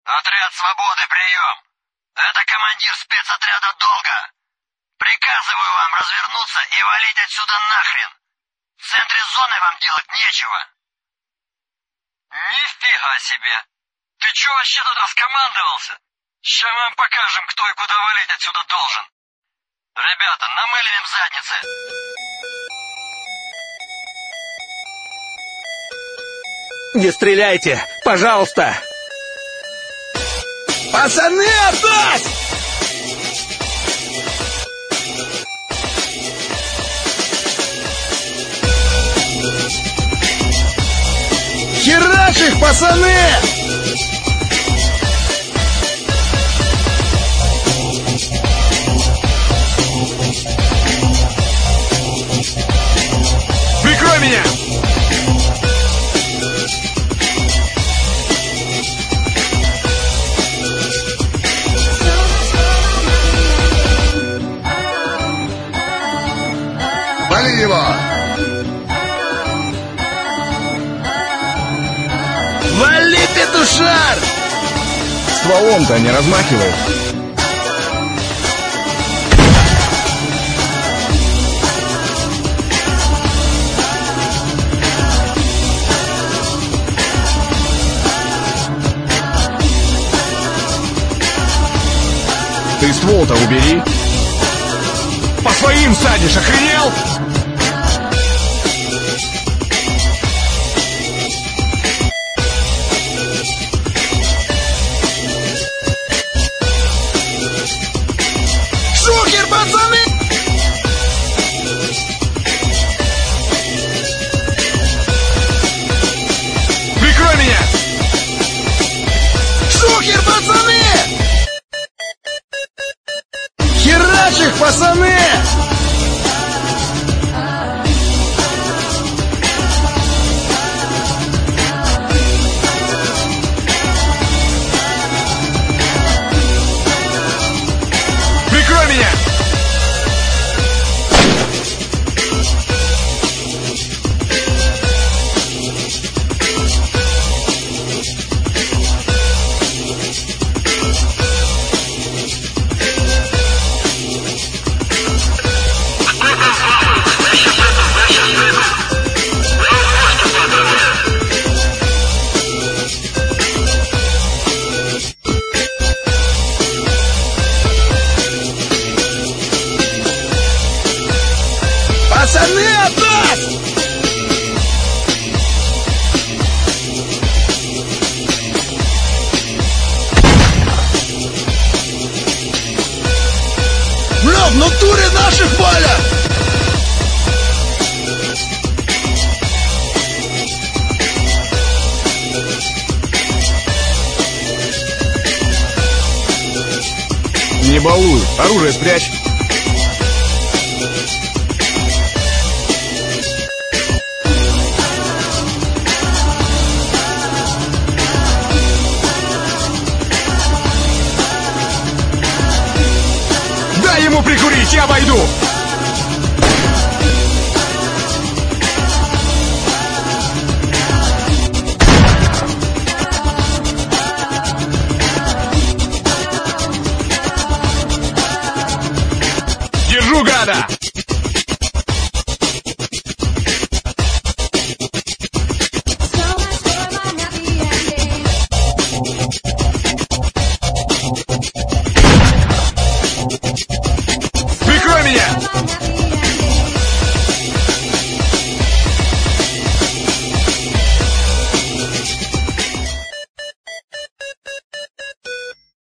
Отряд свободы, прием! Это командир спецотряда Долга. Приказываю вам развернуться и валить отсюда нахрен. В центре зоны вам делать нечего. Нифига себе! Ты чё вообще туда скомандовался? Ща мы вам покажем, кто и куда валить отсюда должен. Ребята, намылим им задницы. Не стреляйте, пожалуйста! Пацаны, отдать! Херач их, пацаны! Прикрой меня! Вали его! Вали, петушар! Стволом-то не размахивает. Ты ствол-то убери. По своим садишь, охренел? Шухер, пацаны! Прикрой меня! Шухер, пацаны! Херач их, пацаны! Прикрой меня! Пацаны, отдать! Бля, в натуре наших валят! Не балуй, оружие спрячь. Дай ему прикурить, я обойду!